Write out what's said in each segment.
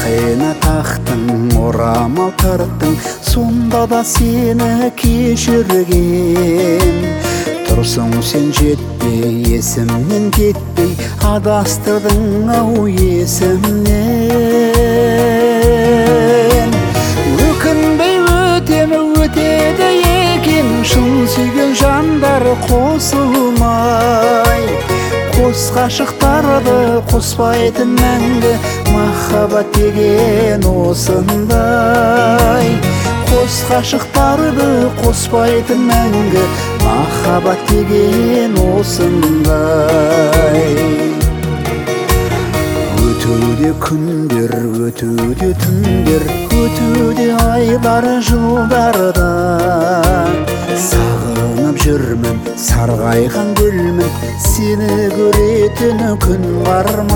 Сақина тақтың, орамал тарттың, сонда да сені кешірген. Тұрсың сен жетпей, есімнен кетпей, адастырдың ау есімнен. Өкінбей өтеді екен, шын сүйген жандар қосылмай. Қос ғашықтарды қоспайтын мәңгі, махаббат деген осындай. Қос ғашықтарды қоспайтын мәңгі, махаббат деген осындай. Өтуде күндер, өтуде түндер, өтуде айлар жылдарда. Сағынып жүрмін, сарғайған гүлмін, сені көретін күн бар ма?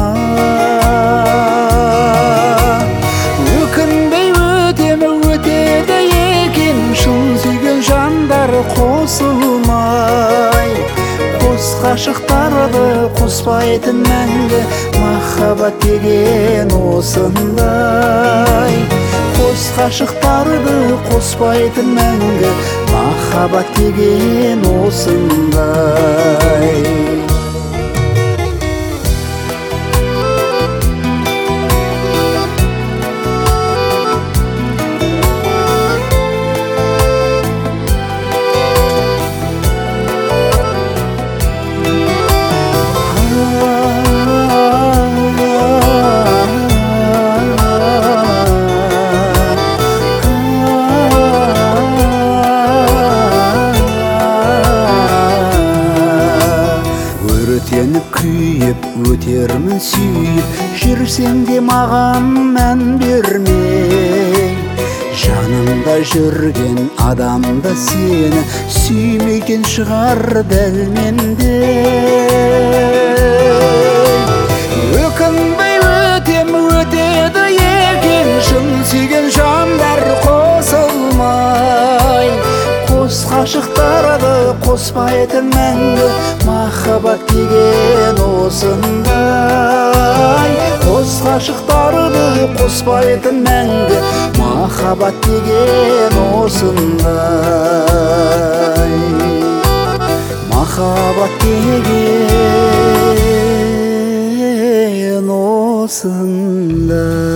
Өкінбей өтеді екен, шын сүйген жандар қосылмай. Қос ғашықтарды қоспайтын мәңгі, махаббат деген осындай. Қос ғашықтарды қоспайтын мәңгі, махаббат деген осындай. Өртеніп күйіп, өтермін сүйіп, жүрсең де маған мән бермей. Жанымда жүрген адамда сені сүймейтін шығар дәл мендей. Өкінбей өтеді екен, шын сүйген жандар қосылмай. Қос ғашықтарды қоспайтын мәңгі, махаббат деген осындай. Қос ғашықтарды қоспайтын мәңгі, махаббат деген осындай. Махаббат деген осындай.